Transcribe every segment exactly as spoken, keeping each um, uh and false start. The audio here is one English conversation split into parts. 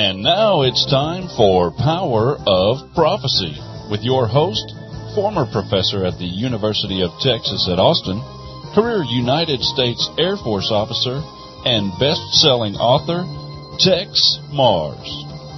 And now it's time for Power of Prophecy with your host, former professor at the University of Texas at Austin, career United States Air Force officer, and best-selling author, Tex Mars.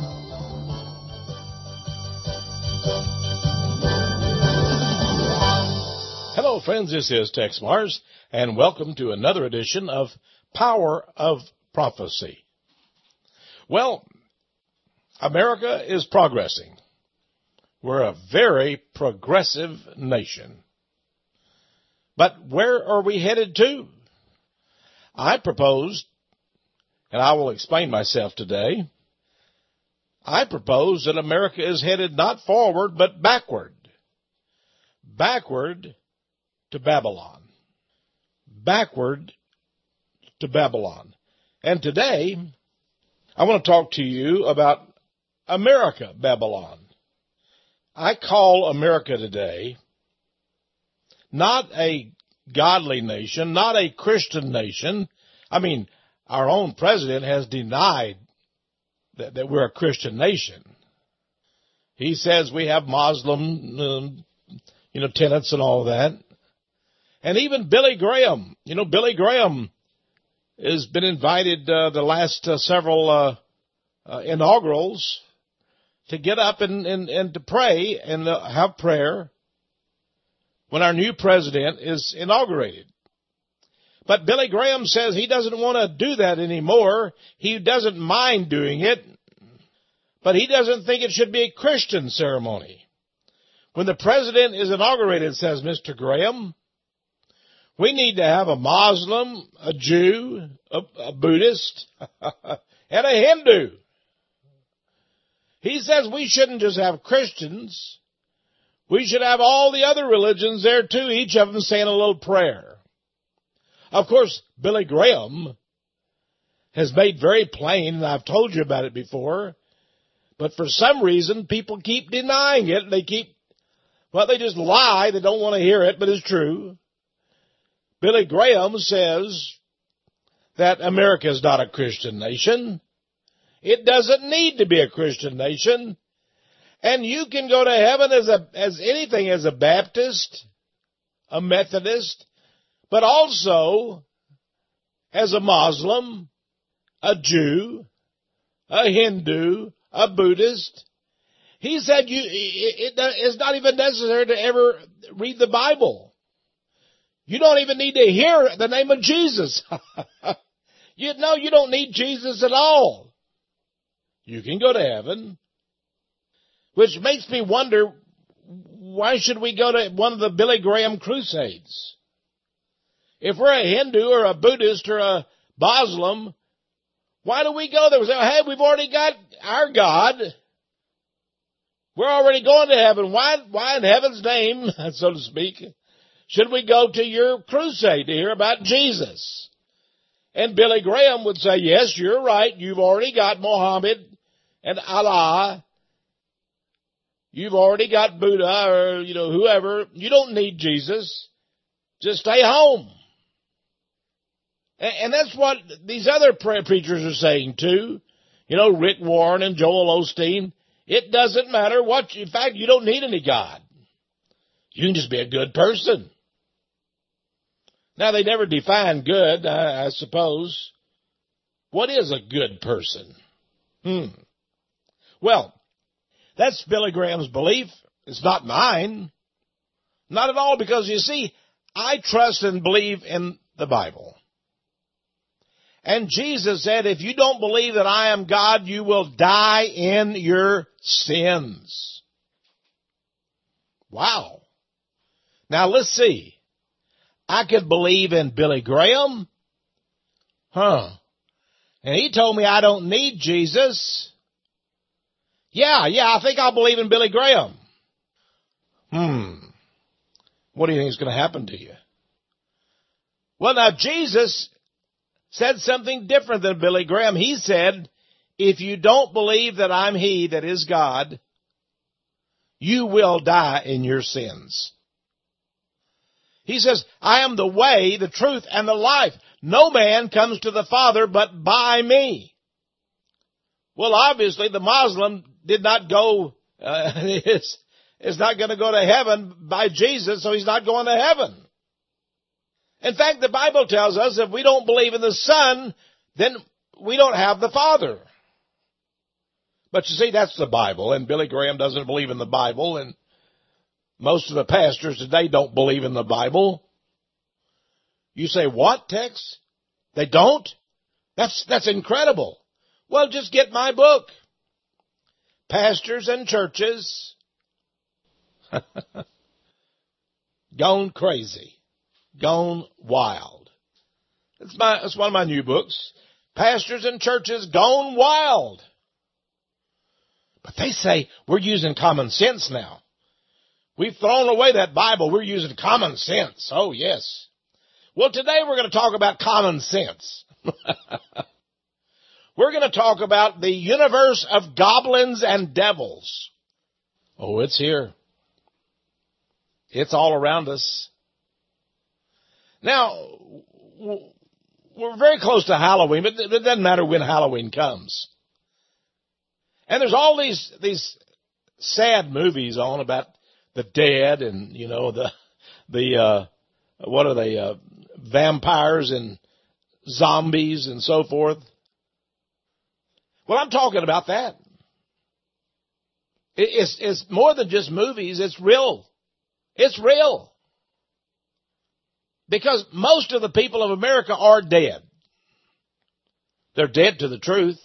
Hello, friends. This is Tex Mars, and welcome to another edition of Power of Prophecy. Well, America is progressing. We're a very progressive nation. But where are we headed to? I propose, and I will explain myself today, I propose that America is headed not forward, but backward. Backward to Babylon. Backward to Babylon. And today, I want to talk to you about America, Babylon. I call America today not a godly nation, not a Christian nation. I mean, our own president has denied that, that we're a Christian nation. He says we have Muslim, um, you know, tenets and all that. And even Billy Graham, you know, Billy Graham has been invited uh, the last uh, several uh, uh, inaugurals to get up and, and, and to pray and uh, have prayer when our new president is inaugurated. But Billy Graham says he doesn't want to do that anymore. He doesn't mind doing it, but he doesn't think it should be a Christian ceremony. When the president is inaugurated, says Mister Graham, we need to have a Muslim, a Jew, a, a Buddhist, and a Hindu. He says we shouldn't just have Christians. We should have all the other religions there too, each of them saying a little prayer. Of course, Billy Graham has made very plain, and I've told you about it before, but for some reason people keep denying it. They keep, well, they just lie. They don't want to hear it, but it's true. Billy Graham says that America is not a Christian nation. It doesn't need to be a Christian nation. And you can go to heaven as a as anything, as a Baptist, a Methodist, but also as a Muslim, a Jew, a Hindu, a Buddhist. He said you it, it, it's not even necessary to ever read the Bible. You don't even need to hear the name of Jesus. You know, you don't need Jesus at all. You can go to heaven. Which makes me wonder, why should we go to one of the Billy Graham crusades? If we're a Hindu or a Buddhist or a Muslim, why do we go there? We say, hey, we've already got our God. We're already going to heaven. Why, why in heaven's name, so to speak, should we go to your crusade to hear about Jesus? And Billy Graham would say, yes, you're right. You've already got Muhammad and Allah. You've already got Buddha or, you know, whoever. You don't need Jesus. Just stay home. And, and that's what these other preachers are saying too. You know, Rick Warren and Joel Osteen. It doesn't matter what, in fact, you don't need any God. You can just be a good person. Now, they never define good, I, I suppose. What is a good person? Hmm. Well, that's Billy Graham's belief. It's not mine. Not at all, because you see, I trust and believe in the Bible. And Jesus said, if you don't believe that I am God, you will die in your sins. Wow. Now let's see. I could believe in Billy Graham. Huh. And he told me I don't need Jesus. Yeah, yeah, I think I'll believe in Billy Graham. Hmm. What do you think is going to happen to you? Well, now, Jesus said something different than Billy Graham. He said, if you don't believe that I'm He that is God, you will die in your sins. He says, I am the way, the truth, and the life. No man comes to the Father but by me. Well, obviously the Muslim did not go, uh, is, is not going to go to heaven by Jesus, so he's not going to heaven. In fact, the Bible tells us if we don't believe in the Son, then we don't have the Father. But you see, that's the Bible, and Billy Graham doesn't believe in the Bible, and most of the pastors today don't believe in the Bible. You say, what, Tex? They don't? That's, that's incredible. Well, just get my book. Pastors and Churches Gone Crazy. Gone Wild. It's my, it's one of my new books. Pastors and Churches Gone Wild. But they say we're using common sense now. We've thrown away that Bible. We're using common sense. Oh, yes. Well, today we're going to talk about common sense. We're going to talk about the universe of goblins and devils. Oh, it's here. It's all around us. Now, we're very close to Halloween, but it doesn't matter when Halloween comes. And there's all these these sad movies on about the dead and, you know, the, the uh, what are they, uh, vampires and zombies and so forth. Well, I'm talking about that. It's, it's more than just movies. It's real. It's real. Because most of the people of America are dead. They're dead to the truth.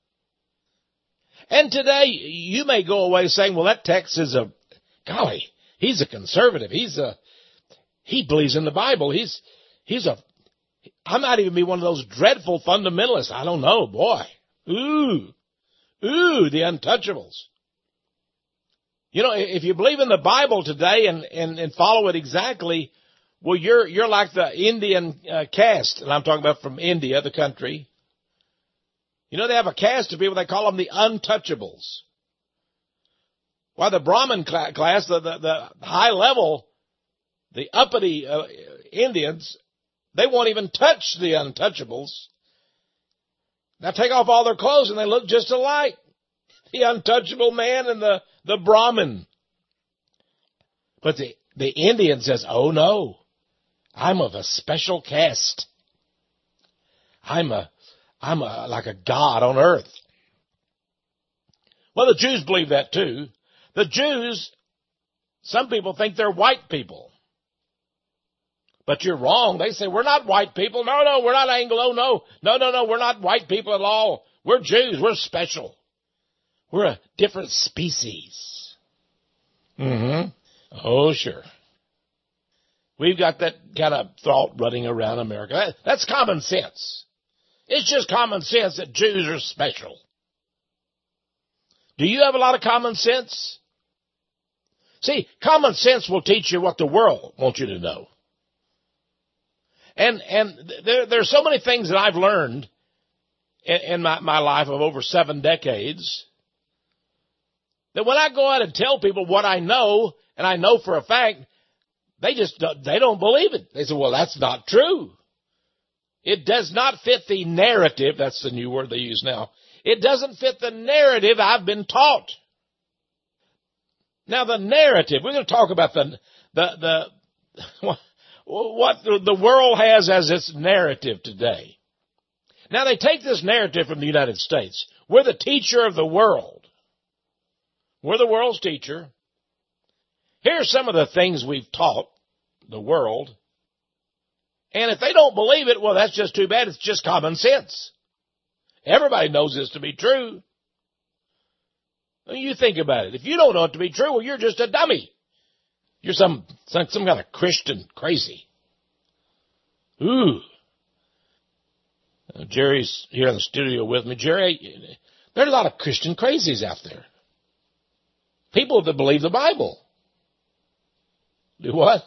And today, you may go away saying, well, that Tex is a, golly, he's a conservative. He's a, he believes in the Bible. He's, he's a, I might even be one of those dreadful fundamentalists. I don't know, boy. Ooh, ooh, the untouchables. You know, if you believe in the Bible today and, and, and follow it exactly, well, you're, you're like the Indian uh, caste, and I'm talking about from India, the country. You know, they have a caste of people, they call them the untouchables. While the Brahmin cl- class, the, the, the high level, the uppity uh, Indians, they won't even touch the untouchables. Now take off all their clothes and they look just alike. The untouchable man and the, the Brahmin. But the, the Indian says, oh no, I'm of a special caste. I'm a, I'm a, like a god on earth. Well, the Jews believe that too. The Jews, some people think they're white people. But you're wrong. They say, we're not white people. No, no, we're not Anglo. No, no, no, no, we're not white people at all. We're Jews. We're special. We're a different species. Mm-hmm. Oh, sure. We've got that kind of thought running around America. That, that's common sense. It's just common sense that Jews are special. Do you have a lot of common sense? See, common sense will teach you what the world wants you to know. And and there there's so many things that I've learned in, in my, my life of over seven decades that when I go out and tell people what I know, and I know for a fact, they just don't, they don't believe it. They say, well, that's not true. It does not fit the narrative. That's the new word they use now. It doesn't fit the narrative I've been taught. Now, the narrative, we're going to talk about the the the what the world has as its narrative today. Now, they take this narrative from the United States. We're the teacher of the world. We're the world's teacher. Here's some of the things we've taught the world. And if they don't believe it, well, that's just too bad. It's just common sense. Everybody knows this to be true. Well, you think about it. If you don't know it to be true, well, you're just a dummy. You're some, some, some kind of Christian crazy. Ooh. Uh, Jerry's here in the studio with me. Jerry, there are a lot of Christian crazies out there. People that believe the Bible. Do what?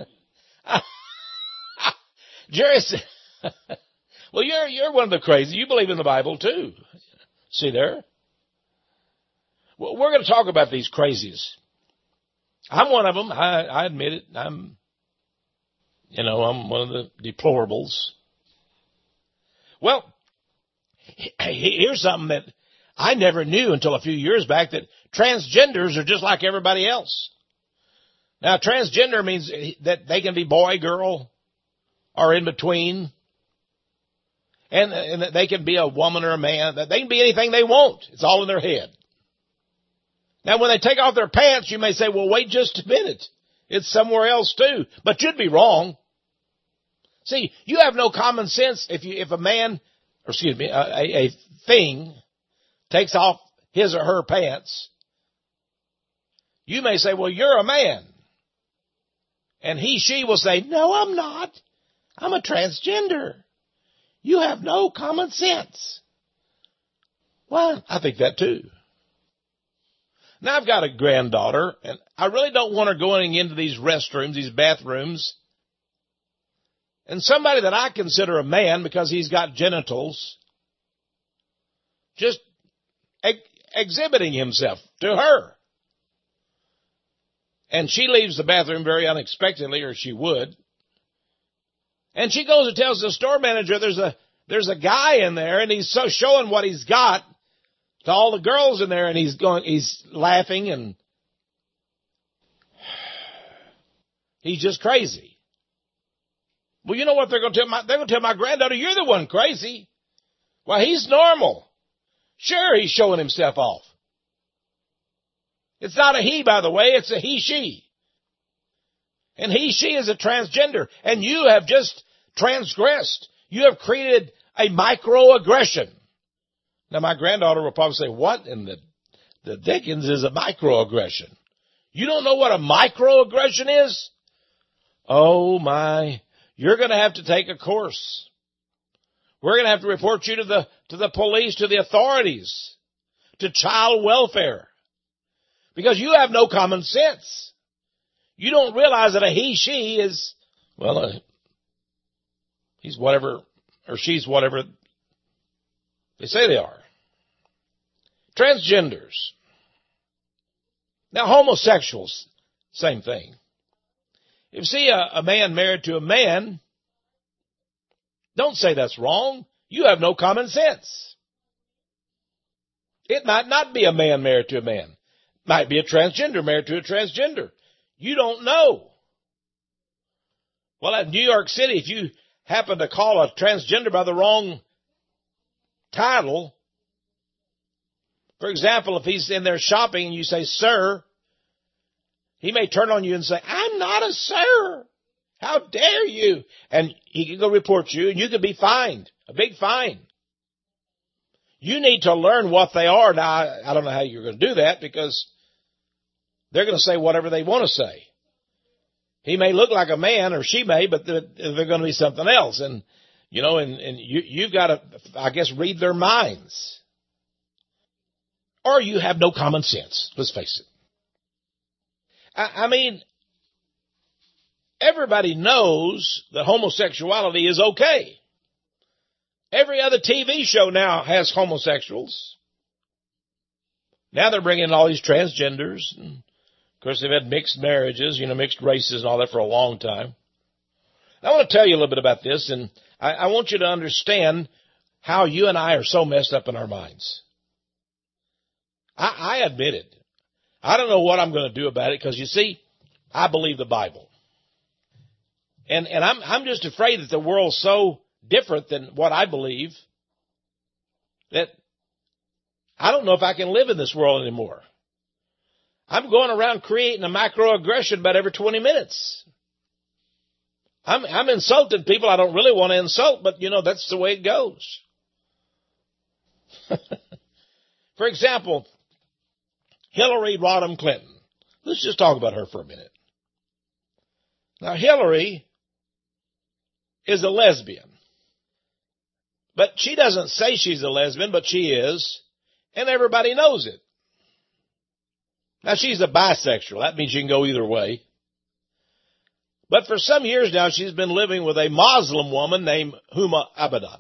Jerry said, well, you're, you're one of the crazy. You believe in the Bible too. See there? Well, we're going to talk about these crazies. I'm one of them. I, I admit it. I'm, you know, I'm one of the deplorables. Well, here's something that I never knew until a few years back that transgenders are just like everybody else. Now, transgender means that they can be boy, girl, or in between. And, and that they can be a woman or a man. They can be anything they want. It's all in their head. Now, when they take off their pants, you may say, well, wait just a minute. It's somewhere else too. But you'd be wrong. See, you have no common sense if you, if a man, or excuse me, a, a, a thing takes off his or her pants. You may say, well, you're a man. And he, she will say, no, I'm not. I'm a transgender. You have no common sense. Well, I think that too. Now, I've got a granddaughter, and I really don't want her going into these restrooms, these bathrooms, and somebody that I consider a man because he's got genitals just ex- exhibiting himself to her. And she leaves the bathroom very unexpectedly, or she would. And she goes and tells the store manager there's a there's a guy in there, and he's so showing what he's got to all the girls in there, and he's going, he's laughing, and he's just crazy. Well, you know what they're going to tell my they're going to tell my granddaughter, you're the one crazy. Well, he's normal. Sure, he's showing himself off. It's not a he, by the way, it's a he, she. And he, she is a transgender, and you have just transgressed. You have created a microaggression. Now, my granddaughter will probably say, what in the, the dickens is a microaggression? You don't know what a microaggression is? Oh, my. You're going to have to take a course. We're going to have to report you to the, to the police, to the authorities, to child welfare. Because you have no common sense. You don't realize that a he, she is, well, uh, he's whatever, or she's whatever they say they are. Transgenders. Now, homosexuals, same thing. If you see a, a man married to a man, don't say that's wrong. You have no common sense. It might not be a man married to a man. It might be a transgender married to a transgender. You don't know. Well, at New York City, if you happen to call a transgender by the wrong title, for example, if he's in there shopping and you say, sir, he may turn on you and say, I'm not a sir. How dare you? And he can go report you, and you can be fined, a big fine. You need to learn what they are. Now, I, I don't know how you're going to do that, because they're going to say whatever they want to say. He may look like a man, or she may, but they're, they're going to be something else. And, you know, and, and you, you've got to, I guess, read their minds. Or you have no common sense. Let's face it. I, I mean, everybody knows that homosexuality is okay. Every other T V show now has homosexuals. Now they're bringing in all these transgenders. And of course, they've had mixed marriages, you know, mixed races and all that for a long time. I want to tell you a little bit about this, and I, I want you to understand how you and I are so messed up in our minds. I, I admit it. I don't know what I'm going to do about it, because, you see, I believe the Bible. And and I'm I'm just afraid that the world's so different than what I believe that I don't know if I can live in this world anymore. I'm going around creating a microaggression about every twenty minutes. I'm I'm insulting people I don't really want to insult, but, you know, that's the way it goes. For example, Hillary Rodham Clinton. Let's just talk about her for a minute. Now, Hillary is a lesbian. But she doesn't say she's a lesbian, but she is, and everybody knows it. Now, she's a bisexual. That means you can go either way. But for some years now, she's been living with a Muslim woman named Huma Abedin.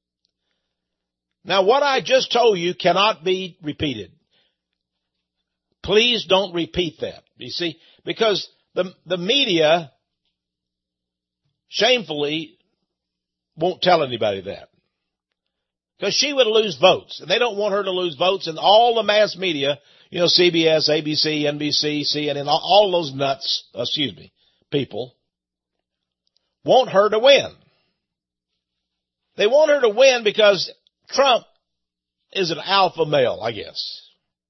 Now, what I just told you cannot be repeated. Please don't repeat that, you see, because the, the media shamefully won't tell anybody that. because she would lose votes, and they don't want her to lose votes, and all the mass media, you know, C B S, A B C, N B C, C N N, all, all those nuts, excuse me, people, want her to win. They want her to win because Trump is an alpha male, I guess.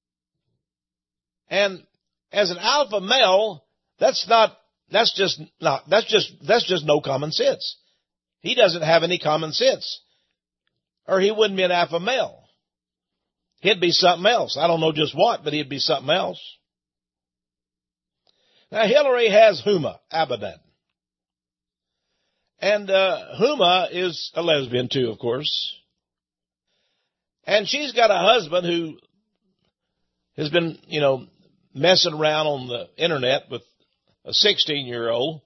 And as an alpha male, that's not, that's just not, that's just, that's just no common sense. He doesn't have any common sense. Or he wouldn't be an alpha male. He'd be something else. I don't know just what, but he'd be something else. Now, Hillary has Huma Abedin. And uh, Huma is a lesbian too, of course. And she's got a husband who has been, you know, messing around on the internet with a sixteen-year-old.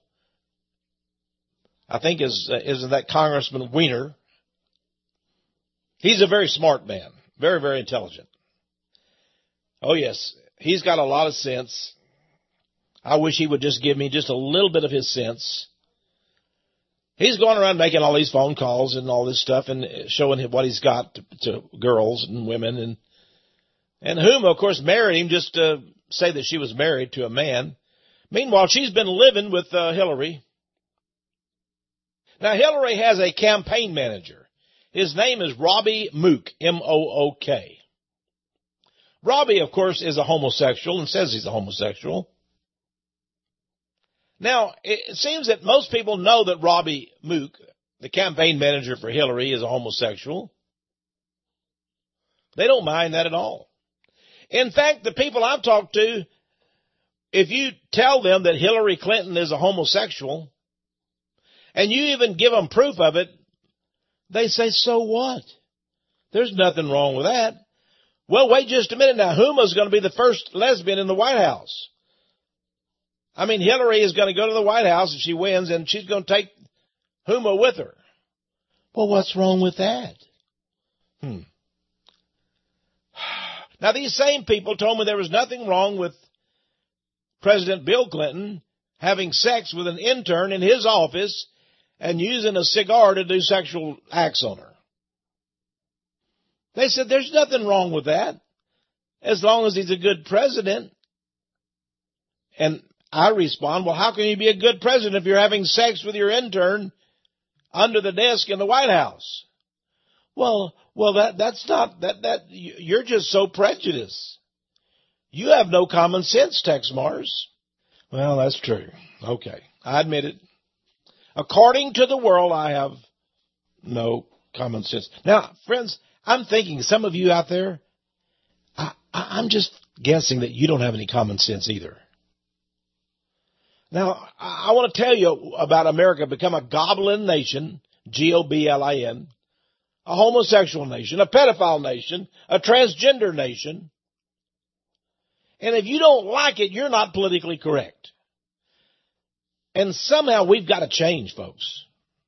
I think is uh, is that Congressman Weiner. He's a very smart man, very, very intelligent. Oh, yes, he's got a lot of sense. I wish he would just give me just a little bit of his sense. He's going around making all these phone calls and all this stuff and showing him what he's got to, to girls and women. And and Huma, of course, married him just to say that she was married to a man. Meanwhile, she's been living with uh, Hillary. Now, Hillary has a campaign manager. His name is Robbie Mook, M O O K. Robbie, of course, is a homosexual and says he's a homosexual. Now, it seems that most people know that Robbie Mook, the campaign manager for Hillary, is a homosexual. They don't mind that at all. In fact, the people I've talked to, if you tell them that Hillary Clinton is a homosexual, and you even give them proof of it, they say, so what? There's nothing wrong with that. Well, wait just a minute now. Huma's going to be the first lesbian in the White House. I mean, Hillary is going to go to the White House if she wins, and she's going to take Huma with her. Well, what's wrong with that? Hmm. Now, these same people told me there was nothing wrong with President Bill Clinton having sex with an intern in his office and using a cigar to do sexual acts on her. They said there's nothing wrong with that as long as he's a good president. And I respond, well, how can you be a good president if you're having sex with your intern under the desk in the White House? Well, well, that, that's not, that, that, you're just so prejudiced. You have no common sense, Tex Mars. Well, that's true. Okay. I admit it. According to the world, I have no common sense. Now, friends, I'm thinking some of you out there, I, I, I'm just guessing that you don't have any common sense either. Now, I, I want to tell you about America become a goblin nation, G O B L I N, a homosexual nation, a pedophile nation, a transgender nation. And if you don't like it, you're not politically correct. And somehow we've got to change, folks.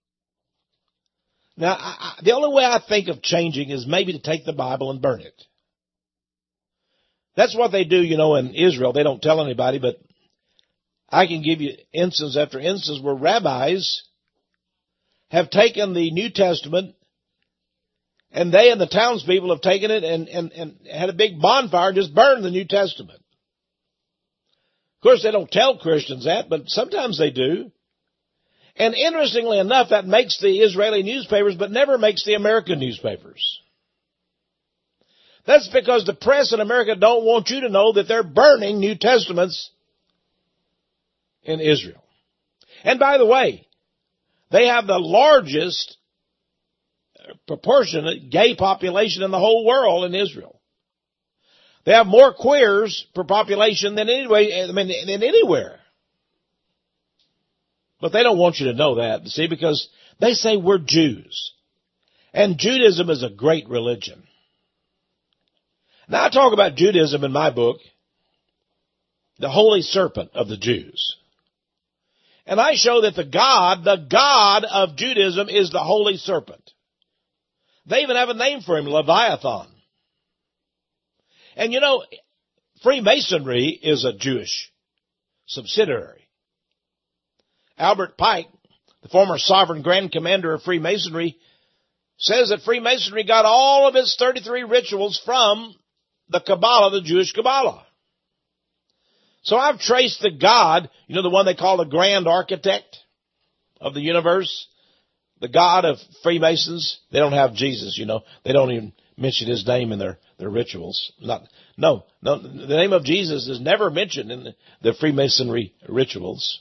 Now, I, I, the only way I think of changing is maybe to take the Bible and burn it. That's what they do, you know, in Israel. They don't tell anybody, but I can give you instance after instance where rabbis have taken the New Testament and they and the townspeople have taken it and, and, and had a big bonfire and just burned the New Testament. Of course, they don't tell Christians that, but sometimes they do. And interestingly enough, that makes the Israeli newspapers, but never makes the American newspapers. That's because the press in America don't want you to know that they're burning New Testaments in Israel. And by the way, they have the largest proportionate gay population in the whole world in Israel. They have more queers per population than anyway, I mean, than anywhere. But they don't want you to know that, see, because they say we're Jews. And Judaism is a great religion. Now, I talk about Judaism in my book, The Holy Serpent of the Jews. And I show that the God, the God of Judaism is the Holy Serpent. They even have a name for him, Leviathan. And you know, Freemasonry is a Jewish subsidiary. Albert Pike, the former sovereign grand commander of Freemasonry, says that Freemasonry got all of its thirty-three rituals from the Kabbalah, the Jewish Kabbalah. So I've traced the God, you know, the one they call the grand architect of the universe, the God of Freemasons. They don't have Jesus, you know. They don't even mention his name in their, their rituals. Not, no, no, the name of Jesus is never mentioned in the, the Freemasonry rituals.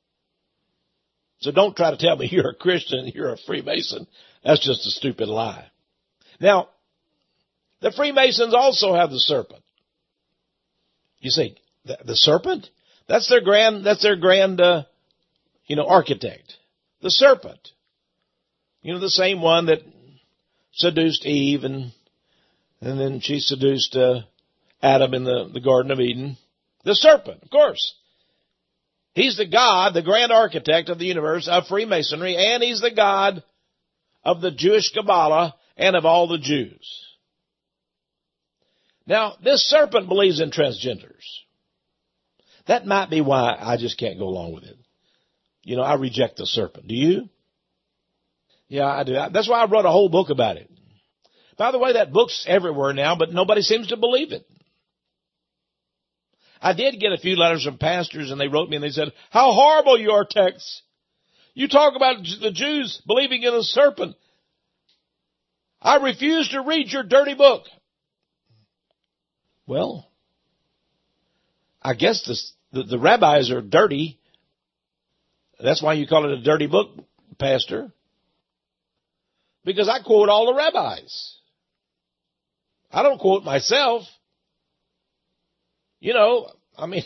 So don't try to tell me you're a Christian, you're a Freemason. That's just a stupid lie. Now, the Freemasons also have the serpent. You say, the, the serpent? That's their grand, that's their grand, uh, you know, architect. The serpent. You know, the same one that seduced Eve and, and then she seduced, uh, Adam in the, the Garden of Eden. The serpent, of course. He's the God, the grand architect of the universe of Freemasonry, and he's the God of the Jewish Kabbalah and of all the Jews. Now, this serpent believes in transgenders. That might be why I just can't go along with it. You know, I reject the serpent. Do you? Yeah, I do. That's why I wrote a whole book about it. By the way, that book's everywhere now, but nobody seems to believe it. I did get a few letters from pastors, and they wrote me and they said, how horrible you are, Tex. You talk about the Jews believing in a serpent. I refuse to read your dirty book. Well, I guess this, the, the rabbis are dirty. That's why you call it a dirty book, Pastor. Because I quote all the rabbis. I don't quote myself. You know, I mean,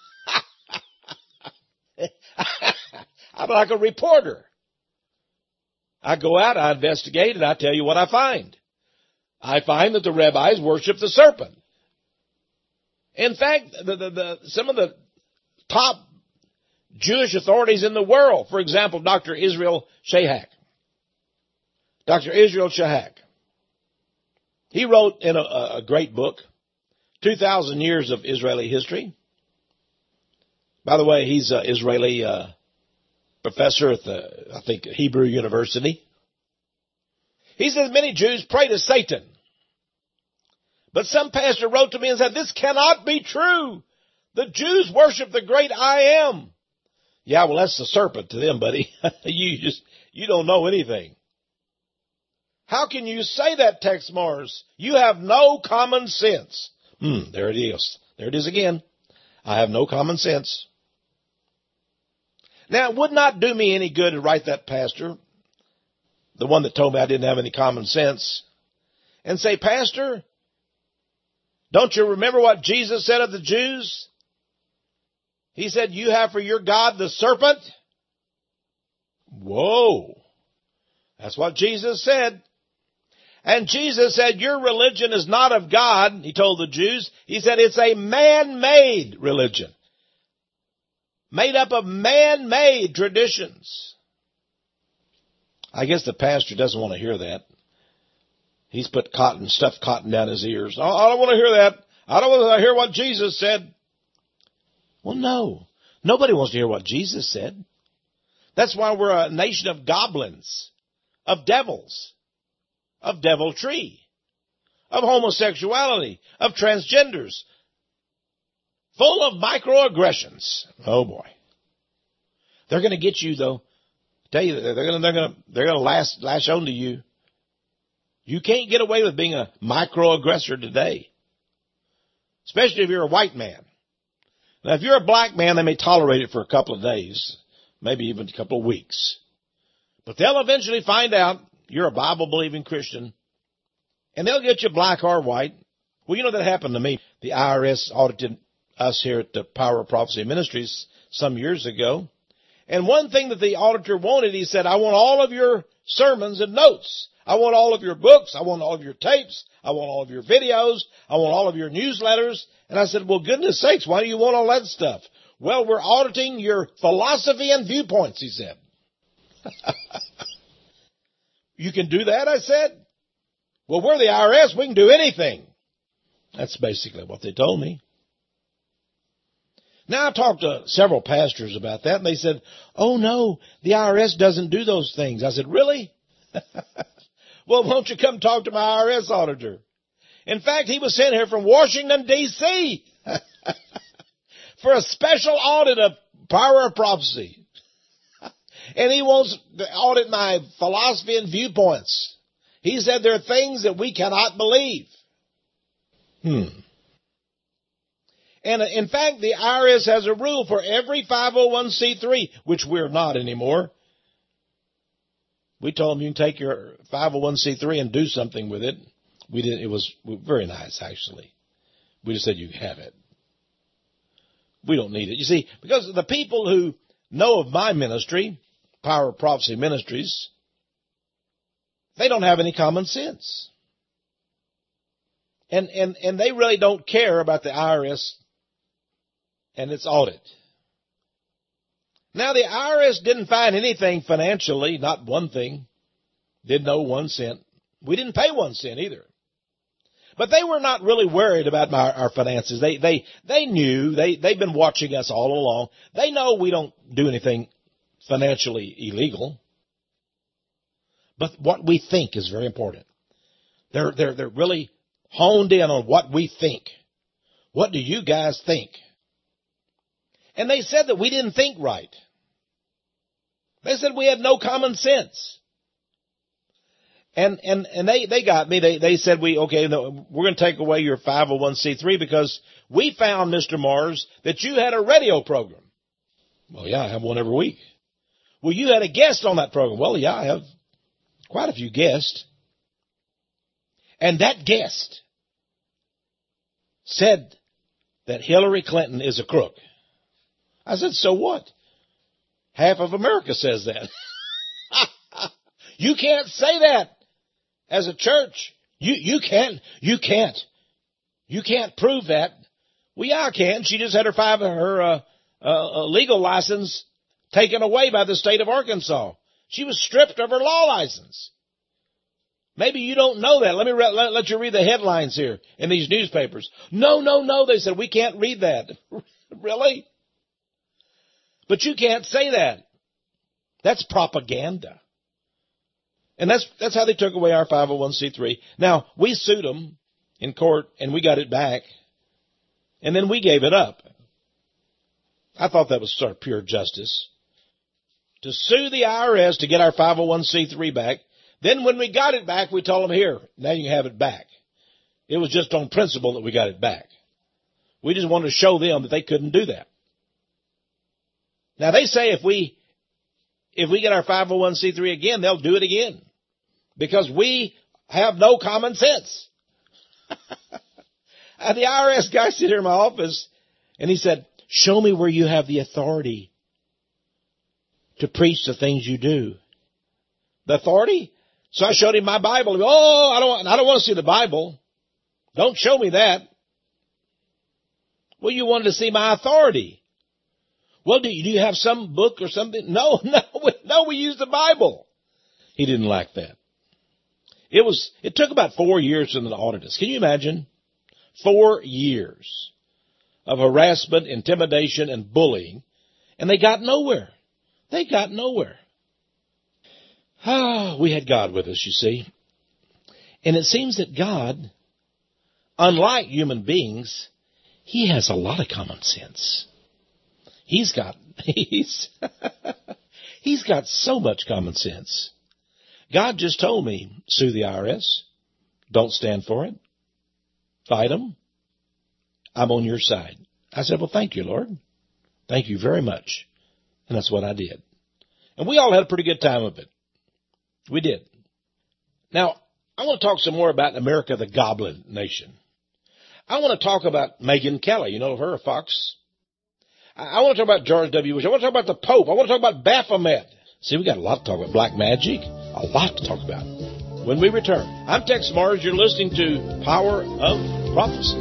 I'm like a reporter. I go out, I investigate, and I tell you what I find. I find that the rabbis worship the serpent. In fact, the, the, the, some of the top Jewish authorities in the world, for example, Doctor Israel Shahak. Doctor Israel Shahak. He wrote in a, a great book, two thousand years of Israeli history. By the way, he's an Israeli uh, professor at the, I think, Hebrew University. He says many Jews pray to Satan. But some pastor wrote to me and said, this cannot be true. The Jews worship the great I Am. Yeah, well, that's the serpent to them, buddy. you just, you don't know anything. How can you say that, Tex Mars? You have no common sense. Hmm, there it is. There it is again. I have no common sense. Now, it would not do me any good to write that pastor, the one that told me I didn't have any common sense, and say, Pastor, don't you remember what Jesus said of the Jews? He said, you have for your God the serpent. Whoa. That's what Jesus said. And Jesus said, your religion is not of God, he told the Jews. He said, it's a man-made religion. Made up of man-made traditions. I guess the pastor doesn't want to hear that. He's put cotton, stuffed cotton down his ears. Oh, I don't want to hear that. I don't want to hear what Jesus said. Well, no. Nobody wants to hear what Jesus said. That's why we're a nation of goblins, of devils, of deviltry, of homosexuality, of transgenders, full of microaggressions. Oh boy. They're going to get you though. I tell you, they're going to, they're going to, they're going to lash, lash on to you. You can't get away with being a microaggressor today. Especially if you're a white man. Now, if you're a black man, they may tolerate it for a couple of days, maybe even a couple of weeks. But they'll eventually find out you're a Bible-believing Christian, and they'll get you black or white. Well, you know, that happened to me. The I R S audited us here at the Power of Prophecy Ministries some years ago. And one thing that the auditor wanted, he said, I want all of your sermons and notes. I want all of your books. I want all of your tapes. I want all of your videos. I want all of your newsletters. And I said, well, goodness sakes, why do you want all that stuff? Well, we're auditing your philosophy and viewpoints, he said. You can do that, I said. Well, we're the I R S. We can do anything. That's basically what they told me. Now, I talked to several pastors about that, and they said, oh, no, the I R S doesn't do those things. I said, really? Well, won't you come talk to my I R S auditor? In fact, he was sent here from Washington, D C for a special audit of power of prophecy. And he wants to audit my philosophy and viewpoints. He said there are things that we cannot believe. Hmm. And in fact, the I R S has a rule for every five oh one c three, which we're not anymore. We told them you can take your five oh one c three and do something with it. We didn't. It was very nice, actually. We just said you have it. We don't need it. You see, because the people who know of my ministry, Power of Prophecy Ministries, they don't have any common sense. And, and, and they really don't care about the I R S and its audit. Now, the I R S didn't find anything financially, not one thing. Didn't owe one cent. We didn't pay one cent either. But they were not really worried about my, our finances. They, they, they knew, they, they've been watching us all along. They know we don't do anything financially illegal. But what we think is very important. They're, they're, they're really honed in on what we think. What do you guys think? And they said that we didn't think right. They said we had no common sense. And, and, and they, they got me. They, they said we, okay, no, we're going to take away your five oh one c three because we found, Mister Mars, that you had a radio program. Well, yeah, I have one every week. Well, you had a guest on that program. Well, yeah, I have quite a few guests. And that guest said that Hillary Clinton is a crook. I said, so what? Half of America says that. You can't say that as a church. You, you can't, you can't, you can't prove that. Well, yeah, I can. She just had her five, her, uh, uh, legal license taken away by the state of Arkansas. She was stripped of her law license. Maybe you don't know that. Let me re- let, let you read the headlines here in these newspapers. No, no, no. They said, we can't read that. Really? But you can't say that. That's propaganda. And that's, that's how they took away our five oh one c three. Now, we sued them in court and we got it back. And then we gave it up. I thought that was sort of pure justice. To sue the I R S to get our five oh one c three back. Then when we got it back, we told them, here, now you can have it back. It was just on principle that we got it back. We just wanted to show them that they couldn't do that. Now, they say if we if we get our five oh one c three again, they'll do it again. Because we have no common sense. And the I R S guy sit here in my office, and he said, show me where you have the authority to preach the things you do. The authority? So I showed him my Bible. He goes, oh, I don't, I don't want to see the Bible. Don't show me that. Well, you wanted to see my authority. Well, do you, do you have some book or something? No, no, no, we use the Bible. He didn't like that. It was, it took about four years for them to audit us. Can you imagine? Four years of harassment, intimidation, and bullying. And they got nowhere. They got nowhere. Ah, we had God with us, you see. And it seems that God, unlike human beings, He has a lot of common sense. He's got, he's, he's got so much common sense. God just told me, sue the I R S. Don't stand for it. Fight them. I'm on your side. I said, well, thank you, Lord. Thank you very much. And that's what I did. And we all had a pretty good time of it. We did. Now, I want to talk some more about America, the Goblin Nation. I want to talk about Megyn Kelly. You know of her, Fox? I want to talk about George W. Bush. I want to talk about the Pope. I want to talk about Baphomet. See, we got a lot to talk about. Black magic. A lot to talk about. When we return, I'm Tex Mars. You're listening to Power of Prophecy.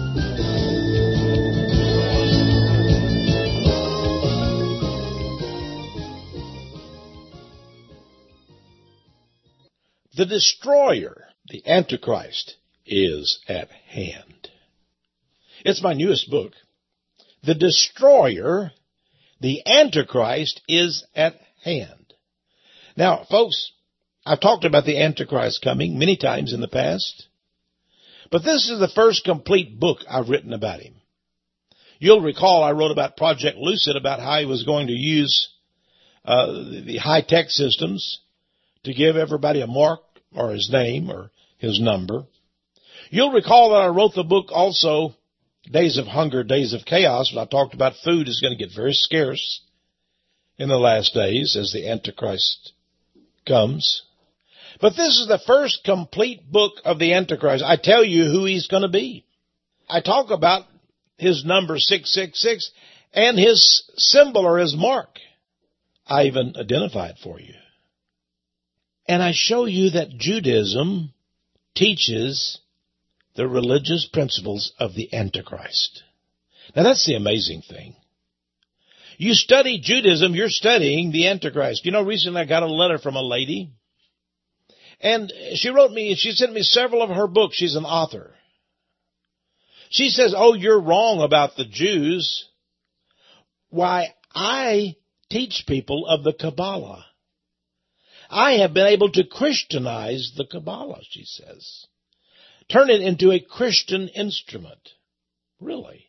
The destroyer, the Antichrist, is at hand. It's my newest book. The destroyer, the Antichrist, is at hand. Now, folks, I've talked about the Antichrist coming many times in the past, but this is the first complete book I've written about him. You'll recall I wrote about Project Lucid, about how he was going to use uh, the high-tech systems to give everybody a mark or his name or his number. You'll recall that I wrote the book also, Days of Hunger, Days of Chaos, when I talked about food is going to get very scarce in the last days as the Antichrist comes. But this is the first complete book of the Antichrist. I tell you who he's going to be. I talk about his number six six six and his symbol or his mark. I even identify it for you. And I show you that Judaism teaches the religious principles of the Antichrist. Now that's the amazing thing. You study Judaism, you're studying the Antichrist. You know, recently I got a letter from a lady, and she wrote me, she sent me several of her books. She's an author. She says, oh, you're wrong about the Jews. Why, I teach people of the Kabbalah. I have been able to Christianize the Kabbalah, she says. Turn it into a Christian instrument. Really?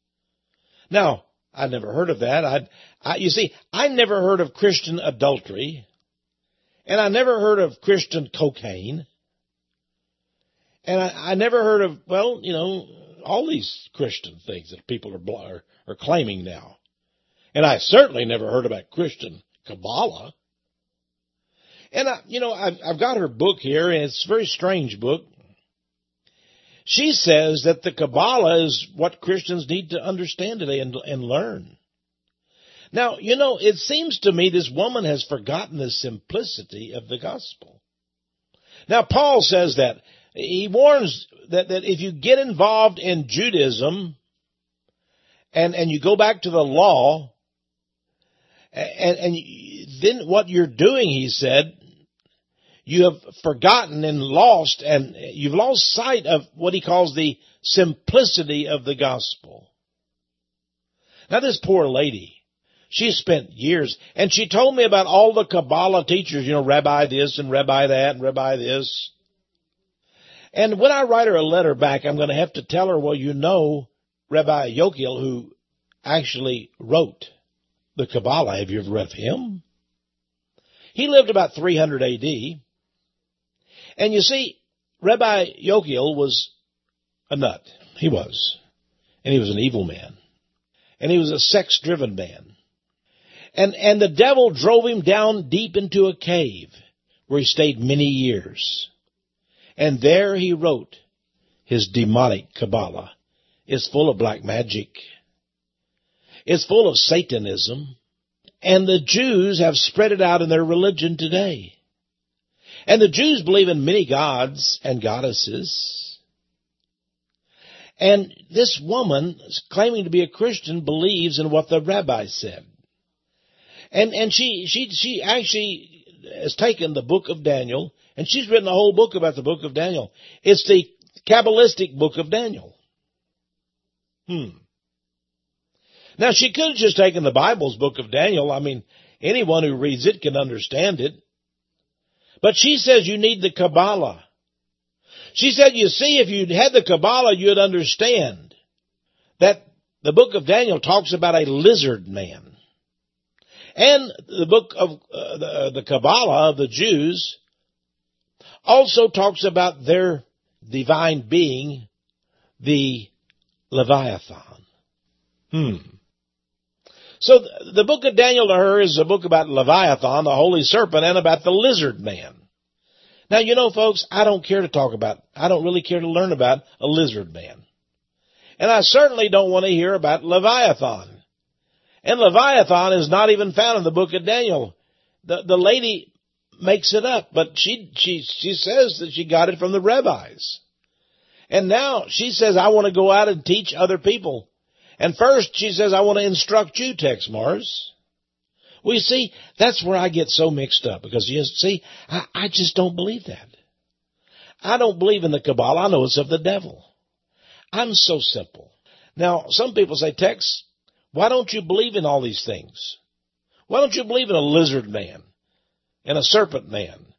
Now, I'd never heard of that. I'd, I, you see, I never heard of Christian adultery, and I never heard of Christian cocaine, and I, I never heard of, well, you know, all these Christian things that people are, are, are claiming now. And I certainly never heard about Christian Kabbalah. And, I, you know, I've, I've got her book here, and it's a very strange book. She says that the Kabbalah is what Christians need to understand today and, and learn. Now, you know, it seems to me this woman has forgotten the simplicity of the gospel. Now, Paul says that. He warns that, that if you get involved in Judaism and, and you go back to the law, and, and then what you're doing, he said, you have forgotten and lost, and you've lost sight of what he calls the simplicity of the gospel. Now, this poor lady, she spent years, and she told me about all the Kabbalah teachers, you know, Rabbi this and Rabbi that and Rabbi this. And when I write her a letter back, I'm going to have to tell her, well, you know, Rabbi Yochiel, who actually wrote the Kabbalah. Have you ever read of him? He lived about three hundred A D. And you see, Rabbi Yochiel was a nut. He was. And he was an evil man. And he was a sex-driven man. And, and the devil drove him down deep into a cave where he stayed many years. And there he wrote his demonic Kabbalah. It's full of black magic. It's full of Satanism. And the Jews have spread it out in their religion today. And the Jews believe in many gods and goddesses. And this woman, claiming to be a Christian, believes in what the rabbi said. And, and she, she, she actually has taken the book of Daniel, and she's written a whole book about the book of Daniel. It's the Kabbalistic book of Daniel. Hmm. Now, she could have just taken the Bible's book of Daniel. I mean, anyone who reads it can understand it. But she says you need the Kabbalah. She said, you see, if you had the Kabbalah, you'd understand that the book of Daniel talks about a lizard man. And the book of uh, the, the Kabbalah of the Jews also talks about their divine being, the Leviathan. Hmm. So the book of Daniel to her is a book about Leviathan, the holy serpent, and about the lizard man. Now, you know, folks, I don't care to talk about, I don't really care to learn about a lizard man. And I certainly don't want to hear about Leviathan. And Leviathan is not even found in the book of Daniel. The, the lady makes it up, but she, she, she says that she got it from the rabbis. And now she says, I want to go out and teach other people. And first, she says, I want to instruct you, Tex Mars. Well, you see, that's where I get so mixed up. Because, you see, I, I just don't believe that. I don't believe in the Kabbalah. I know it's of the devil. I'm so simple. Now, some people say, Tex, why don't you believe in all these things? Why don't you believe in a lizard man and a serpent man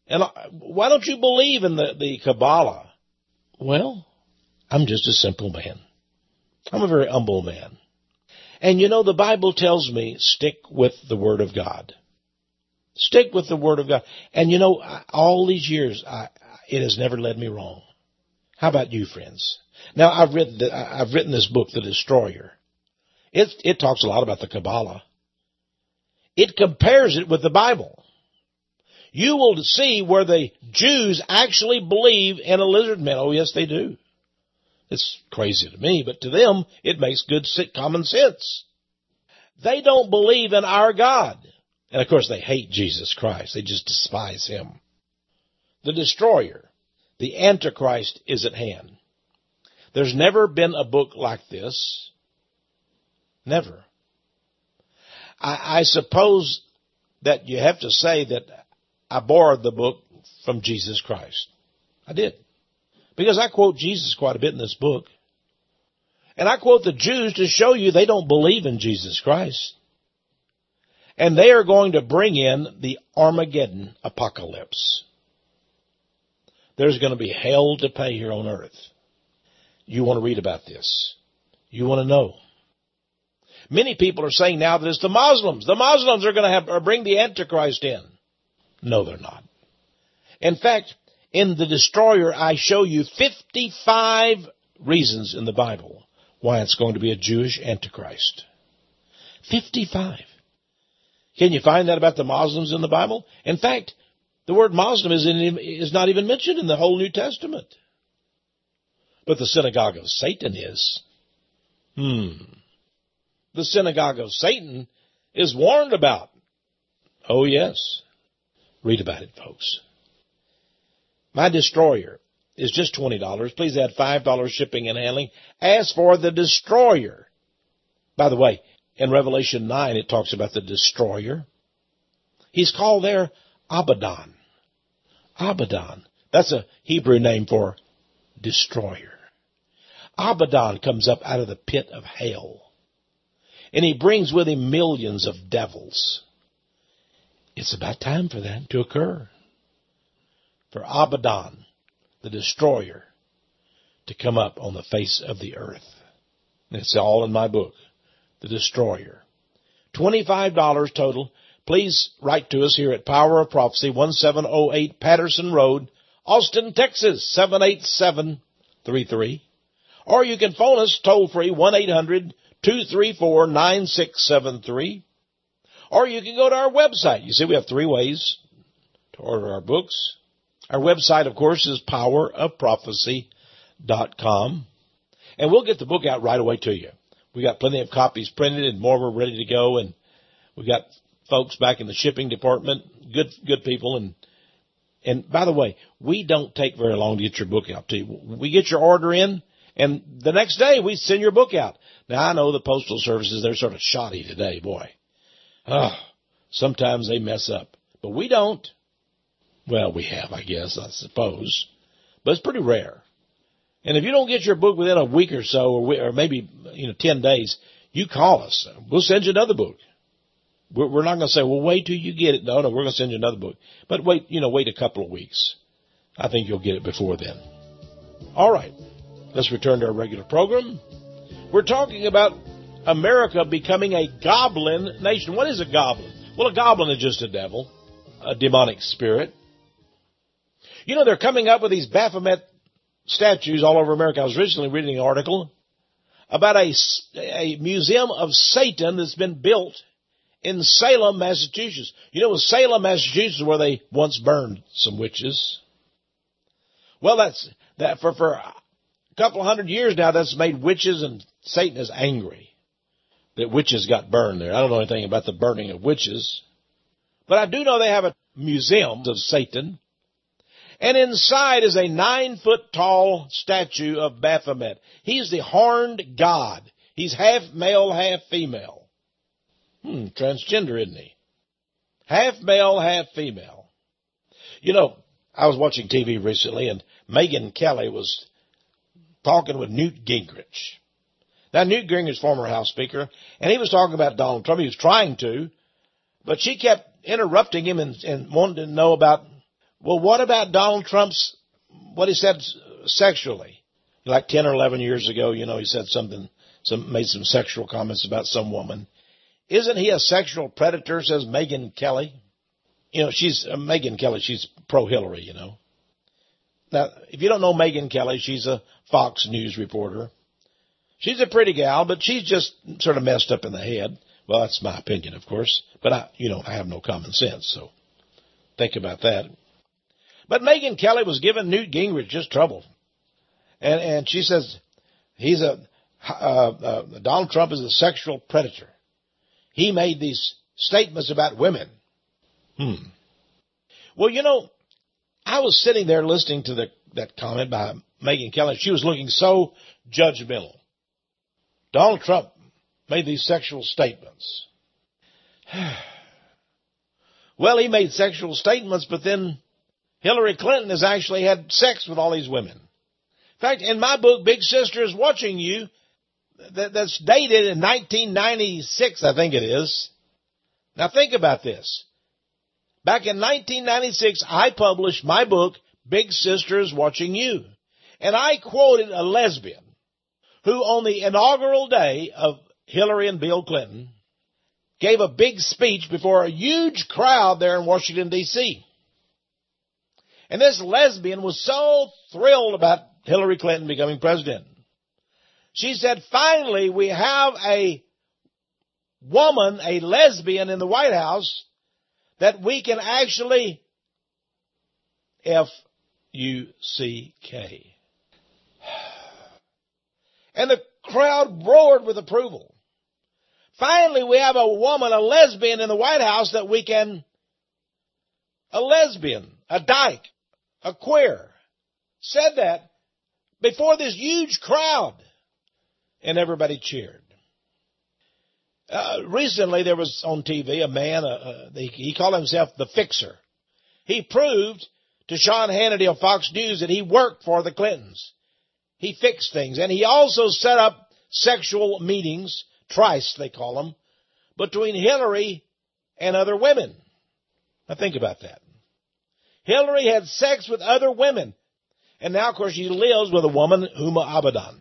And why don't you believe in the, the Kabbalah? Well, I'm just a simple man. I'm a very humble man. And you know, the Bible tells me, stick with the Word of God. Stick with the Word of God. And you know, all these years, I, it has never led me wrong. How about you, friends? Now, I've written, I've written this book, The Destroyer. It, it talks a lot about the Kabbalah. It compares it with the Bible. You will see where the Jews actually believe in a lizard man. Oh, yes, they do. It's crazy to me, but to them, it makes good common sense. They don't believe in our God. And, of course, they hate Jesus Christ. They just despise him. The Destroyer, the Antichrist, is at hand. There's never been a book like this. Never. I, I suppose that you have to say that I borrowed the book from Jesus Christ. I did. Because I quote Jesus quite a bit in this book. And I quote the Jews to show you they don't believe in Jesus Christ. And they are going to bring in the Armageddon apocalypse. There's going to be hell to pay here on earth. You want to read about this. You want to know. Many people are saying now that it's the Muslims. The Muslims are going to have or bring the Antichrist in. No, they're not. In fact, in The Destroyer, I show you fifty-five reasons in the Bible why it's going to be a Jewish Antichrist. fifty-five. Can you find that about the Muslims in the Bible? In fact, the word Muslim is, in, is not even mentioned in the whole New Testament. But the synagogue of Satan is. Hmm. The synagogue of Satan is warned about. Oh, yes. Read about it, folks. My Destroyer is just twenty dollars. Please add five dollars shipping and handling. As for the Destroyer, by the way, in Revelation nine, it talks about the Destroyer. He's called there Abaddon. Abaddon. That's a Hebrew name for destroyer. Abaddon comes up out of the pit of hell. And he brings with him millions of devils. It's about time for that to occur. For Abaddon, the destroyer, to come up on the face of the earth. And it's all in my book, The Destroyer. twenty-five dollars total. Please write to us here at Power of Prophecy, one seven oh eight Patterson Road, Austin, Texas, seven eight seven three three. Or you can phone us toll-free, one eight hundred two three four nine six seven three. Or you can go to our website. You see, we have three ways to order our books. Our website, of course, is power of prophecy dot com. And we'll get the book out right away to you. We got plenty of copies printed and more were ready to go. And we got folks back in the shipping department, good good people. And and by the way, we don't take very long to get your book out to you. We get your order in, and the next day we send your book out. Now, I know the postal services, they're sort of shoddy today, boy. Oh, sometimes they mess up. But we don't. Well, we have, I guess, I suppose. But it's pretty rare. And if you don't get your book within a week or so, or, we, or maybe you know ten days, you call us. We'll send you another book. We're, we're not going to say, well, wait till you get it. No, no, we're going to send you another book. But wait, you know, wait a couple of weeks. I think you'll get it before then. All right. Let's return to our regular program. We're talking about America becoming a goblin nation. What is a goblin? Well, a goblin is just a devil, a demonic spirit. You know, they're coming up with these Baphomet statues all over America. I was recently reading an article about a, a museum of Satan that's been built in Salem, Massachusetts. You know, it was Salem, Massachusetts, where they once burned some witches. Well, that's that for, for a couple of hundred years now, that's made witches and Satan is angry that witches got burned there. I don't know anything about the burning of witches, but I do know they have a museum of Satan. And inside is a nine-foot-tall statue of Baphomet. He's the horned god. He's half male, half female. Hmm, transgender, isn't he? Half male, half female. You know, I was watching T V recently, and Megyn Kelly was talking with Newt Gingrich. Now, Newt Gingrich, former House Speaker, and he was talking about Donald Trump. He was trying to, but she kept interrupting him and, and wanted to know about Well, what about Donald Trump's, what he said sexually? Like ten or eleven years ago, you know, he said something, some made some sexual comments about some woman. Isn't he a sexual predator, says Megyn Kelly? You know, she's, uh, Megyn Kelly, she's pro-Hillary, you know. Now, if you don't know Megyn Kelly, she's a Fox News reporter. She's a pretty gal, but she's just sort of messed up in the head. Well, that's my opinion, of course. But, I, you know, I have no common sense, so think about that. But Megyn Kelly was giving Newt Gingrich just trouble. And, and she says, he's a, uh, uh, Donald Trump is a sexual predator. He made these statements about women. Hmm. Well, you know, I was sitting there listening to the, that comment by Megyn Kelly. She was looking so judgmental. Donald Trump made these sexual statements. Well, he made sexual statements, but then Hillary Clinton has actually had sex with all these women. In fact, in my book, Big Sister is Watching You, that, that's dated in nineteen ninety-six, I think it is. Now think about this. Back in nineteen ninety-six, I published my book, Big Sister is Watching You. And I quoted a lesbian who on the inaugural day of Hillary and Bill Clinton gave a big speech before a huge crowd there in Washington, D C And this lesbian was so thrilled about Hillary Clinton becoming president. She said, finally, we have a woman, a lesbian in the White House that we can actually F U C K. And the crowd roared with approval. Finally, we have a woman, a lesbian in the White House that we can, a lesbian, a dyke, a queer, said that before this huge crowd. And everybody cheered. Uh, recently, there was on T V a man, uh, uh, he, he called himself the Fixer. He proved to Sean Hannity of Fox News that he worked for the Clintons. He fixed things. And he also set up sexual meetings, trysts they call them, between Hillary and other women. Now think about that. Hillary had sex with other women. And now, of course, she lives with a woman, Huma Abedin.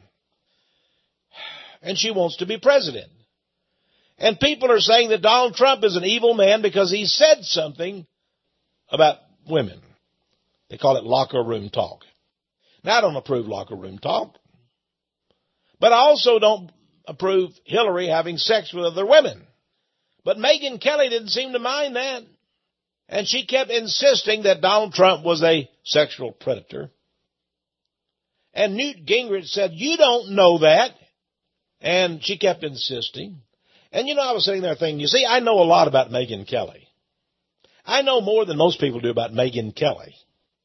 And she wants to be president. And people are saying that Donald Trump is an evil man because he said something about women. They call it locker room talk. Now, I don't approve locker room talk. But I also don't approve Hillary having sex with other women. But Megyn Kelly didn't seem to mind that. And she kept insisting that Donald Trump was a sexual predator. And Newt Gingrich said, you don't know that. And she kept insisting. And, you know, I was sitting there thinking, you see, I know a lot about Megyn Kelly. I know more than most people do about Megyn Kelly.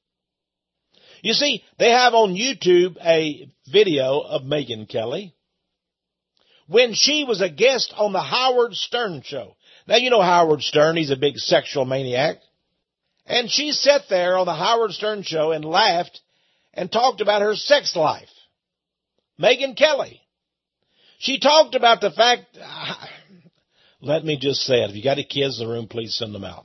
You see, they have on YouTube a video of Megyn Kelly when she was a guest on the Howard Stern show. Now, you know Howard Stern, he's a big sexual maniac. And she sat there on the Howard Stern show and laughed and talked about her sex life. Megyn Kelly. She talked about the fact, let me just say it, if you got any kids in the room, please send them out.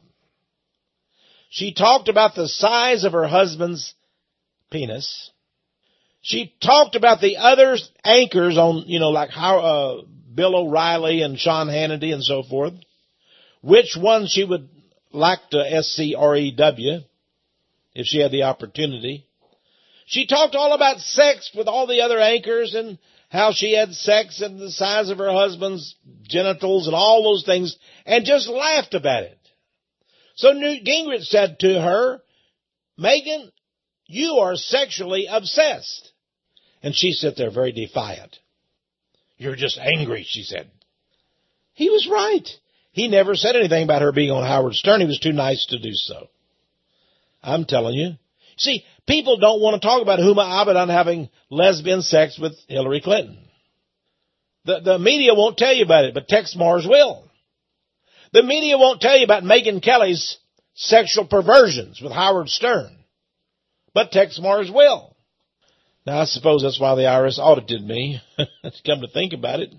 She talked about the size of her husband's penis. She talked about the other anchors on, you know, like how, uh, Bill O'Reilly and Sean Hannity and so forth, which one she would like to S C R E W if she had the opportunity. She talked all about sex with all the other anchors and how she had sex and the size of her husband's genitals and all those things, and just laughed about it. So Newt Gingrich said to her, Megyn, you are sexually obsessed. And she sat there very defiant. You're just angry, she said. He was right. He never said anything about her being on Howard Stern. He was too nice to do so. I'm telling you. See, people don't want to talk about Huma Abedin having lesbian sex with Hillary Clinton. The, the media won't tell you about it, but Tex Mars will. The media won't tell you about Megyn Kelly's sexual perversions with Howard Stern, but Tex Mars will. Now, I suppose that's why the I R S audited me. Come to think about it.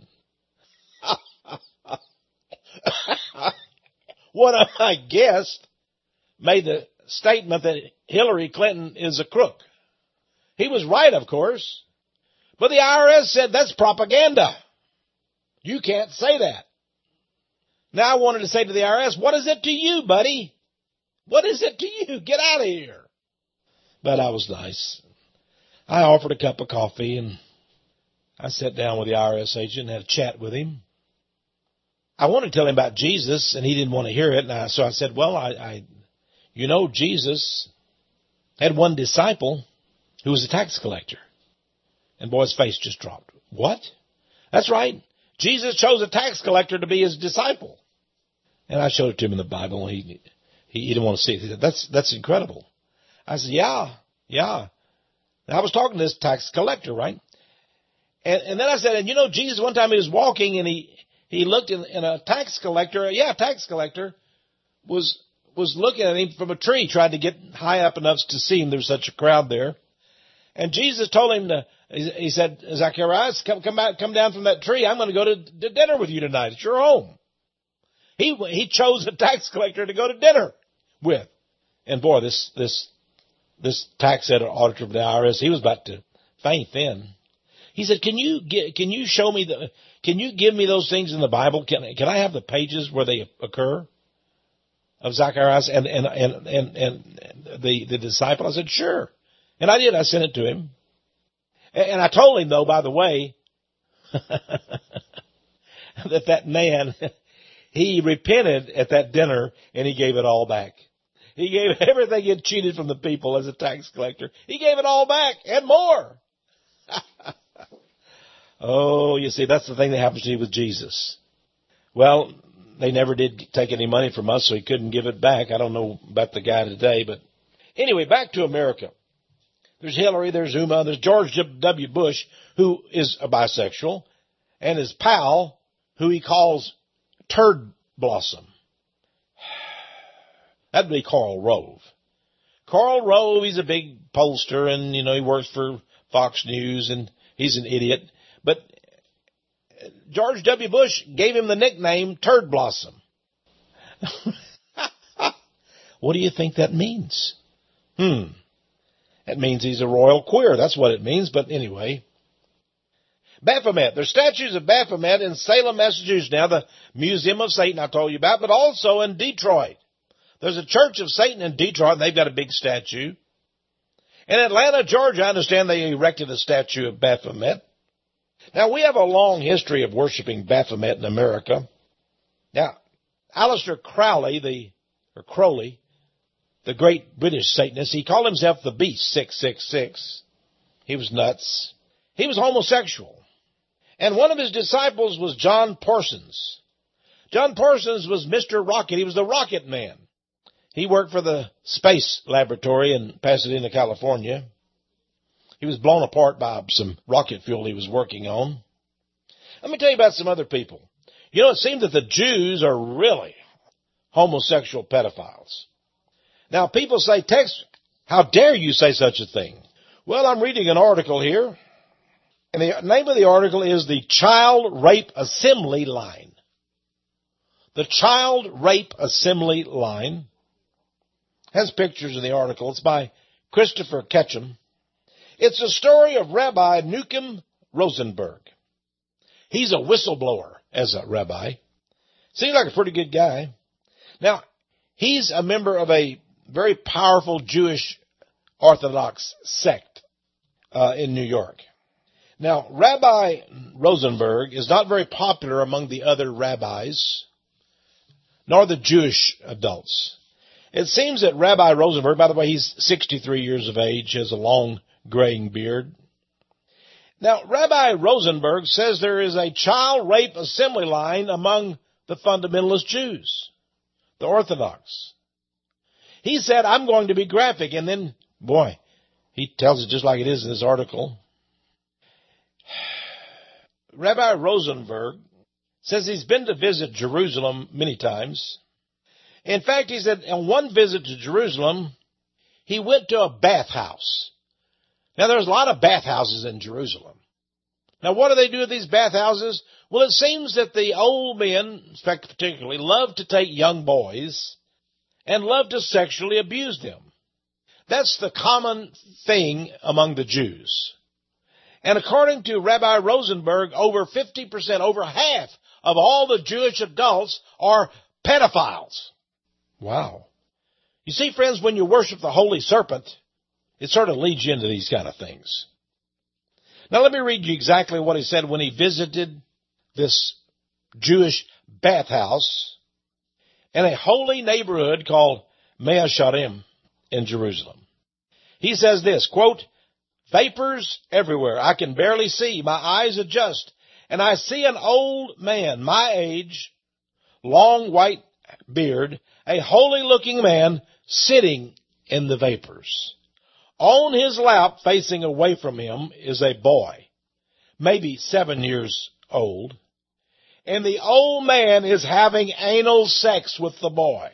One of my guests made the statement that Hillary Clinton is a crook. He was right, of course. But the I R S said that's propaganda. You can't say that. Now I wanted to say to the I R S, what is it to you, buddy? What is it to you? Get out of here. But I was nice. I offered a cup of coffee, and I sat down with the I R S agent and had a chat with him. I wanted to tell him about Jesus, and he didn't want to hear it. And I, so I said, well, I, I, you know, Jesus had one disciple who was a tax collector. And boy's face just dropped. What? That's right. Jesus chose a tax collector to be his disciple. And I showed it to him in the Bible, and he, he, he didn't want to see it. He said, that's, that's incredible. I said, yeah, yeah. And I was talking to this tax collector, right? And, and then I said, and you know, Jesus, one time he was walking, and he, he looked in, and a tax collector, yeah, a tax collector, was, was looking at him from a tree, trying to get high up enough to see him. There was such a crowd there. And Jesus told him to, he said, Zacharias, come, come back, come down from that tree. I'm going to go to, to dinner with you tonight. It's your home. He, he chose a tax collector to go to dinner with. And boy, this, this, this tax auditor of the I R S, he was about to faint then. He said, can you get, can you show me the, can you give me those things in the Bible? Can, can I have the pages where they occur of Zacharias and, and, and, and, and the, the disciple? I said, sure. And I did. I sent it to him. And I told him, though, by the way, that that man, he repented at that dinner, and he gave it all back. He gave everything he had cheated from the people as a tax collector. He gave it all back and more. Oh, you see, that's the thing that happens to you with Jesus. Well, they never did take any money from us, so he couldn't give it back. I don't know about the guy today, but anyway, back to America. There's Hillary, there's Uma, there's George W. Bush, who is a bisexual, and his pal, who he calls Turd Blossom. That'd be Karl Rove. Karl Rove, he's a big pollster, and, you know, he works for Fox News, and he's an idiot. But George W. Bush gave him the nickname Turd Blossom. What do you think that means? Hmm. That means he's a royal queer. That's what it means. But anyway. Baphomet. There's statues of Baphomet in Salem, Massachusetts. Now, the Museum of Satan I told you about, but also in Detroit. There's a Church of Satan in Detroit, and they've got a big statue. In Atlanta, Georgia, I understand they erected a statue of Baphomet. Now, we have a long history of worshiping Baphomet in America. Now, Aleister Crowley, the, or Crowley, the great British Satanist, he called himself the Beast six six six. He was nuts. He was homosexual. And one of his disciples was John Parsons. John Parsons was Mister Rocket. He was the Rocket Man. He worked for the Space Laboratory in Pasadena, California. He was blown apart by some rocket fuel he was working on. Let me tell you about some other people. You know, it seems that the Jews are really homosexual pedophiles. Now, people say, Tex, how dare you say such a thing? Well, I'm reading an article here, and the name of the article is the Child Rape Assembly Line. The Child Rape Assembly Line has pictures in the article. It's by Christopher Ketchum. It's a story of Rabbi Nukem Rosenberg. He's a whistleblower as a rabbi. Seems like a pretty good guy. Now, he's a member of a very powerful Jewish Orthodox sect uh, in New York. Now, Rabbi Rosenberg is not very popular among the other rabbis, nor the Jewish adults. It seems that Rabbi Rosenberg, by the way, he's sixty-three years of age, has a long graying beard. Now, Rabbi Rosenberg says there is a child rape assembly line among the fundamentalist Jews, the Orthodox. He said, I'm going to be graphic, and then, boy, he tells it just like it is in this article. Rabbi Rosenberg says he's been to visit Jerusalem many times. In fact, he said on one visit to Jerusalem, he went to a bathhouse. Now, there's a lot of bathhouses in Jerusalem. Now, what do they do at these bathhouses? Well, it seems that the old men, in fact, particularly, love to take young boys and loved to sexually abuse them. That's the common thing among the Jews. And according to Rabbi Rosenberg, over fifty percent, over half of all the Jewish adults are pedophiles. Wow. You see, friends, when you worship the holy serpent, it sort of leads you into these kind of things. Now let me read you exactly what he said when he visited this Jewish bathhouse in a holy neighborhood called Mea Sharim in Jerusalem. He says this, quote, "Vapors everywhere. I can barely see. My eyes adjust. And I see an old man, my age, long white beard, a holy-looking man sitting in the vapors. On his lap, facing away from him, is a boy, maybe seven years old. And the old man is having anal sex with the boy."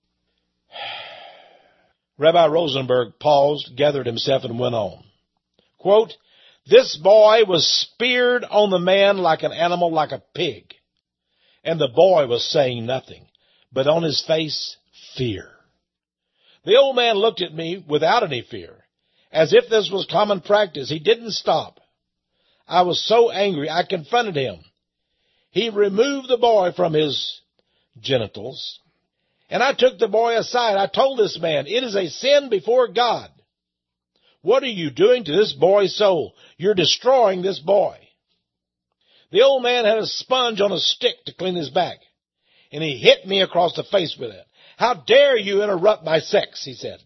Rabbi Rosenberg paused, gathered himself, and went on. Quote, "This boy was speared on the man like an animal, like a pig. And the boy was saying nothing, but on his face, fear. The old man looked at me without any fear, as if this was common practice. He didn't stop. I was so angry, I confronted him. He removed the boy from his genitals, and I took the boy aside. I told this man, it is a sin before God. What are you doing to this boy's soul? You're destroying this boy." The old man had a sponge on a stick to clean his back, and he hit me across the face with it. "How dare you interrupt my sex?" he said.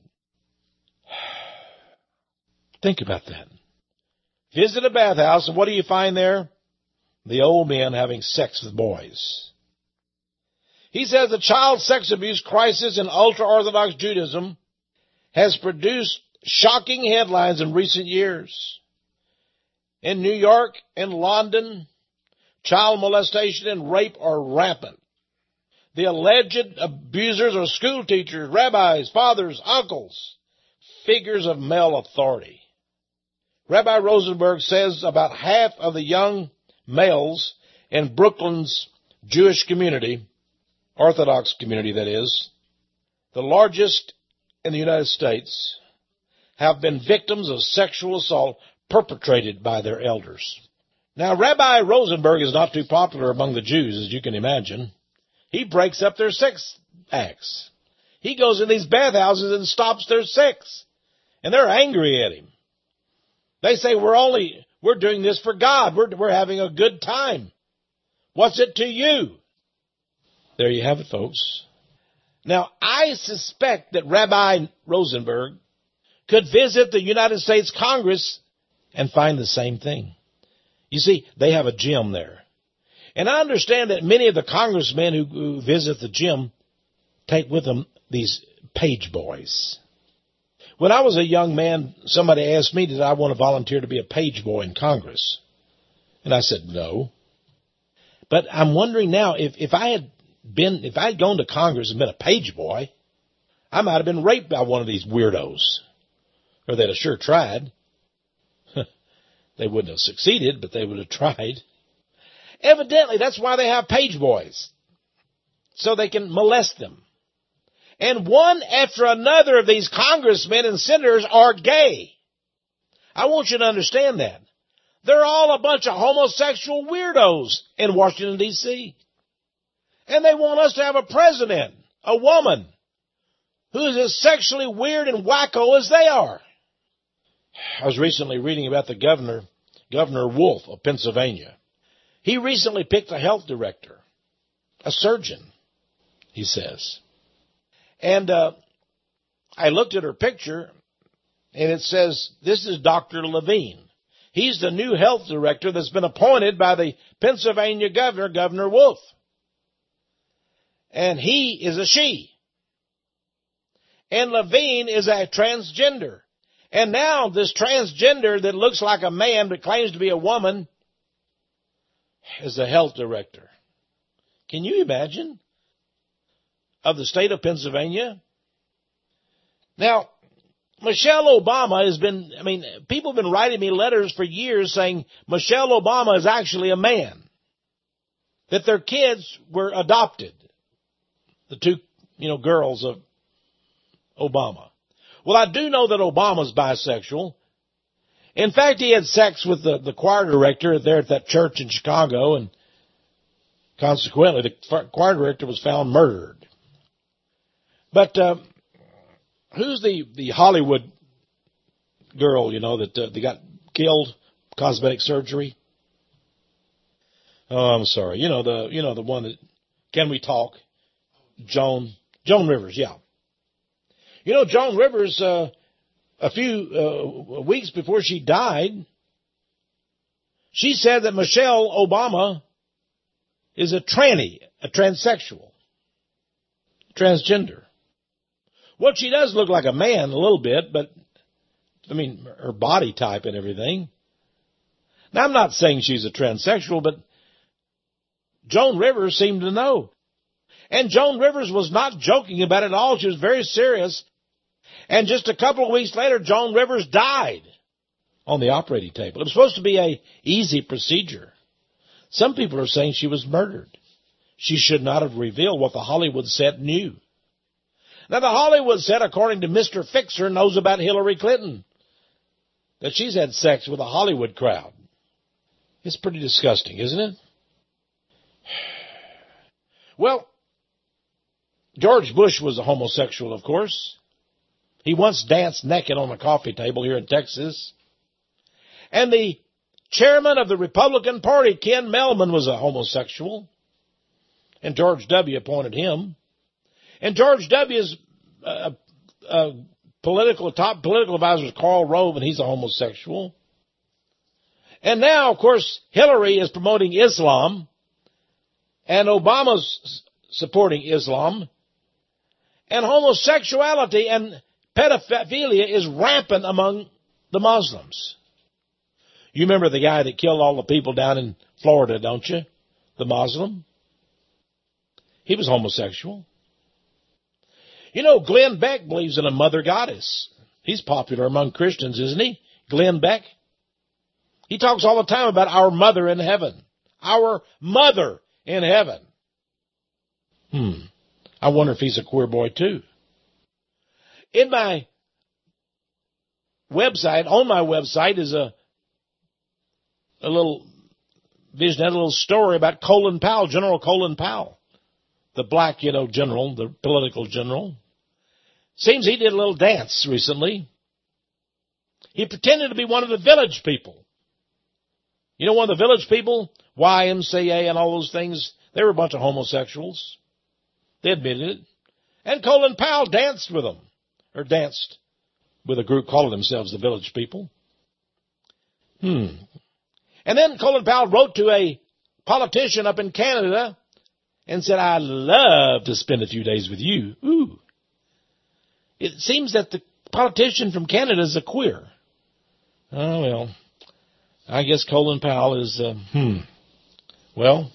Think about that. Visit a bathhouse, and what do you find there? The old men having sex with boys. He says the child sex abuse crisis in ultra-Orthodox Judaism has produced shocking headlines in recent years. In New York and London, child molestation and rape are rampant. The alleged abusers are school teachers, rabbis, fathers, uncles, figures of male authority. Rabbi Rosenberg says about half of the young males in Brooklyn's Jewish community, Orthodox community that is, the largest in the United States, have been victims of sexual assault perpetrated by their elders. Now, Rabbi Rosenberg is not too popular among the Jews, as you can imagine. He breaks up their sex acts. He goes in these bathhouses and stops their sex. And they're angry at him. They say, we're only, we're doing this for God. We're, we're having a good time. What's it to you? There you have it, folks. Now, I suspect that Rabbi Rosenberg could visit the United States Congress and find the same thing. You see, they have a gym there. And I understand that many of the congressmen who, who visit the gym take with them these page boys. When I was a young man, somebody asked me, did I want to volunteer to be a page boy in Congress? And I said, no. But I'm wondering now, if, if I had been, if I had gone to Congress and been a page boy, I might have been raped by one of these weirdos. Or they'd have sure tried. They wouldn't have succeeded, but they would have tried. Evidently, that's why they have page boys. So they can molest them. And one after another of these congressmen and senators are gay. I want you to understand that. They're all a bunch of homosexual weirdos in Washington, D C And they want us to have a president, a woman, who is as sexually weird and wacko as they are. I was recently reading about the governor, Governor Wolf of Pennsylvania. He recently picked a health director, a surgeon, he says. And uh, I looked at her picture, and it says, this is Doctor Levine. He's the new health director that's been appointed by the Pennsylvania governor, Governor Wolf. And he is a she. And Levine is a transgender. And now this transgender that looks like a man but claims to be a woman is the health director. Can you imagine? Of the state of Pennsylvania. Now, Michelle Obama has been, I mean, people have been writing me letters for years saying Michelle Obama is actually a man. That their kids were adopted. The two, you know, girls of Obama. Well, I do know that Obama's bisexual. In fact, he had sex with the, the choir director there at that church in Chicago, and consequently, the choir director was found murdered. But uh, who's the, the Hollywood girl, you know, that uh, they got killed, cosmetic surgery? Oh, I'm sorry. You know the you know the one that Can We Talk? Joan Joan Rivers, yeah. You know, Joan Rivers, uh, a few uh, weeks before she died, she said that Michelle Obama is a tranny, a transsexual, transgender. Well, she does look like a man a little bit, but, I mean, her body type and everything. Now, I'm not saying she's a transsexual, but Joan Rivers seemed to know. And Joan Rivers was not joking about it at all. She was very serious. And just a couple of weeks later, Joan Rivers died on the operating table. It was supposed to be an easy procedure. Some people are saying she was murdered. She should not have revealed what the Hollywood set knew. Now, the Hollywood set, according to Mister Fixer, knows about Hillary Clinton, that she's had sex with a Hollywood crowd. It's pretty disgusting, isn't it? Well, George Bush was a homosexual, of course. He once danced naked on a coffee table here in Texas. And the chairman of the Republican Party, Ken Melman, was a homosexual. And George W. appointed him. And George W.'s uh, uh, political top political advisor is Karl Rove, and he's a homosexual. And now, of course, Hillary is promoting Islam, and Obama's supporting Islam. And homosexuality and pedophilia is rampant among the Muslims. You remember the guy that killed all the people down in Florida, don't you? The Muslim. He was homosexual. You know, Glenn Beck believes in a mother goddess. He's popular among Christians, isn't he? Glenn Beck. He talks all the time about our mother in heaven. Our mother in heaven. Hmm. I wonder if he's a queer boy too. In my website, on my website is a a little vision, a little story about Colin Powell, General Colin Powell, the black, you know, general, the political general. Seems he did a little dance recently. He pretended to be one of the village people. You know, one of the village people, Y M C A and all those things, they were a bunch of homosexuals. They admitted it. And Colin Powell danced with them, or danced with a group calling themselves the Village People. Hmm. And then Colin Powell wrote to a politician up in Canada and said, I'd love to spend a few days with you. Ooh. It seems that the politician from Canada is a queer. Oh, well, I guess Colin Powell is, uh, hmm. Well,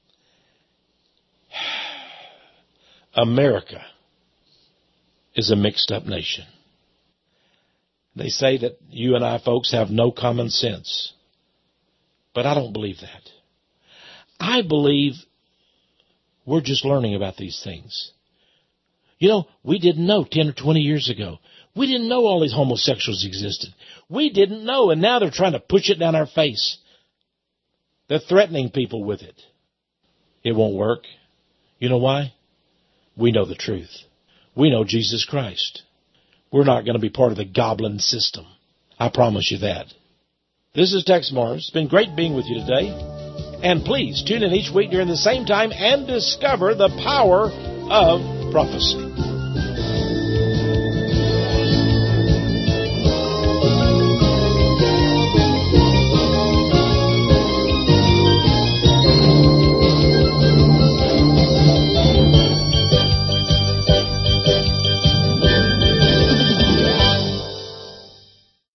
America is a mixed up nation. They say that you and I folks have no common sense. But I don't believe that. I believe we're just learning about these things. You know, we didn't know ten or twenty years ago. We didn't know all these homosexuals existed. We didn't know, and now they're trying to push it down our face. They're threatening people with it. It won't work. You know why? We know the truth. We know Jesus Christ. We're not going to be part of the goblin system. I promise you that. This is Tex Morris. It's been great being with you today. And please tune in each week during the same time and discover the power of prophecy.